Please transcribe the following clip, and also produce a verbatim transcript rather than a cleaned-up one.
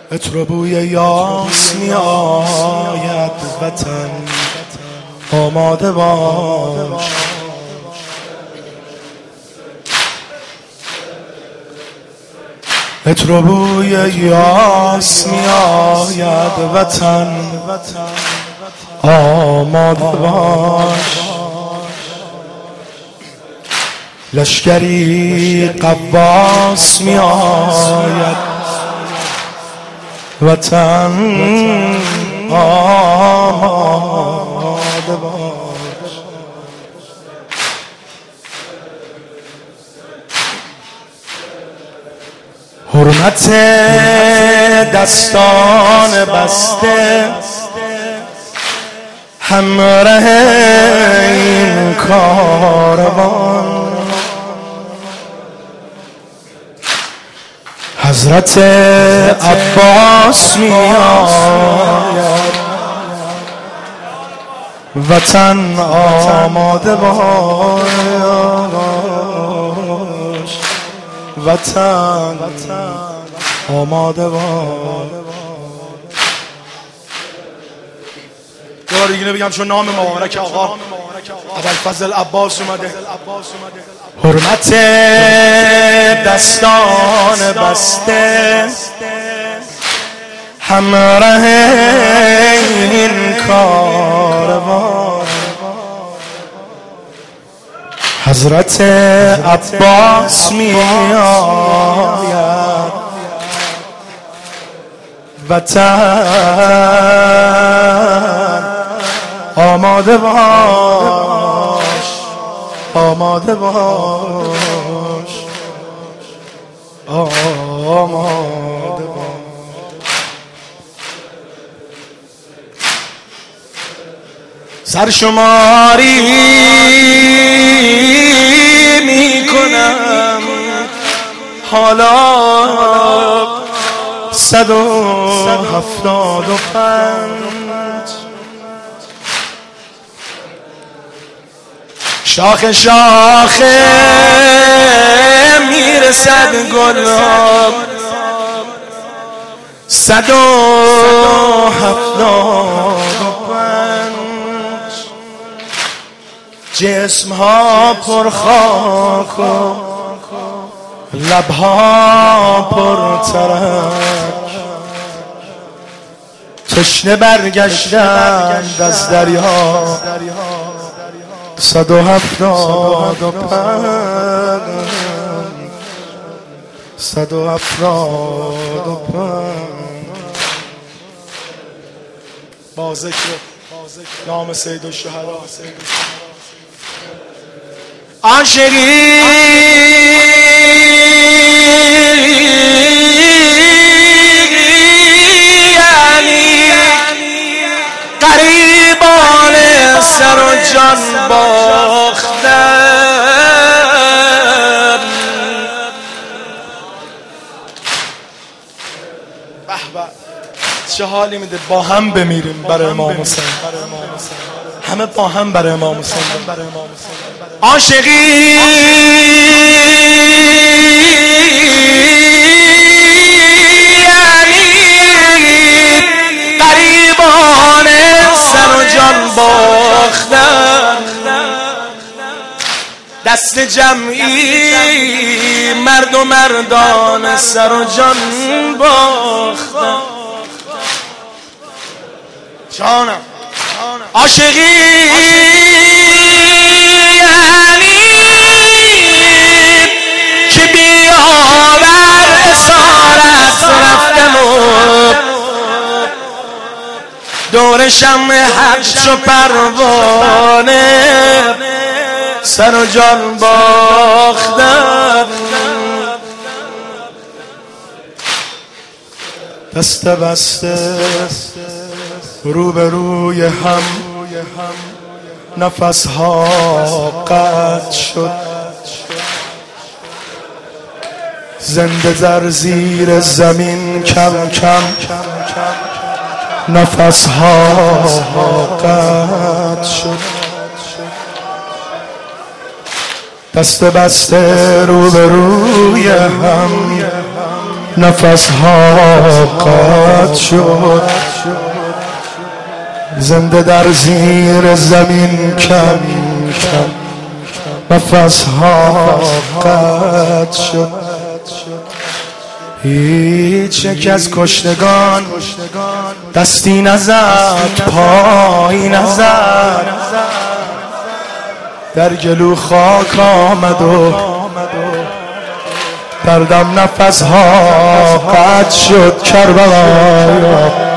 عطر بوی یاس می آید وطن، آماده باش. عطر بوی یاس می آید وطن، آماده باش. لشکری قواس می آید وطن، آماده باش. حرمت دستان بسته همراه این کاروان، حضرت عباس می آید وطن، آماده باش. وطن آماده باش. یه بار دیگه بگم چون نام مبارک آقا ابوالفضل عباس اومده. حرمت دستان بسته همراه این کاروان، حضرت عباس می آید وطن، آماده باش. آماده باش. آماده باش. سرشماری می کنم حالا صد و هفتاد و پنج، شاخ شاخ میرسد گلاب صد و هفتاد و پنج، جسم ها پر خاک و لبها پر ترک، تشنه برگشتند از دریا صد و هفتاد و پنج، صد و هفتاد و پنج. با ذکر نام سید الشهدا عاشقی یعنی غریبان سر و جان باختن. به به چه حالی میده با هم بمیریم برای امام حسین، همه با هم برای امام حسین. عاشقی یعنی غریبان سر و جان باختن، دست جمعی مرد و مردان سر و جان باختن. جانم عاشقی یعنی که بیاور اسارت رفتم و دور شمع حق چو پروانه سر و جان باختم. دست بسته رو به روی هم نفس ها قطع شد، زنده در زیر زمین کم کم نفس ها قطع شد. دست بسته رو به روی هم نفس ها قطع شد، زنده در زیر زمین کم کم نفس ها قطع شد. هیچ یک از کشتگان دستی نزد، پایی نزد، در گلو خاک آمد و در دم نفس ها قطع شد. کربلا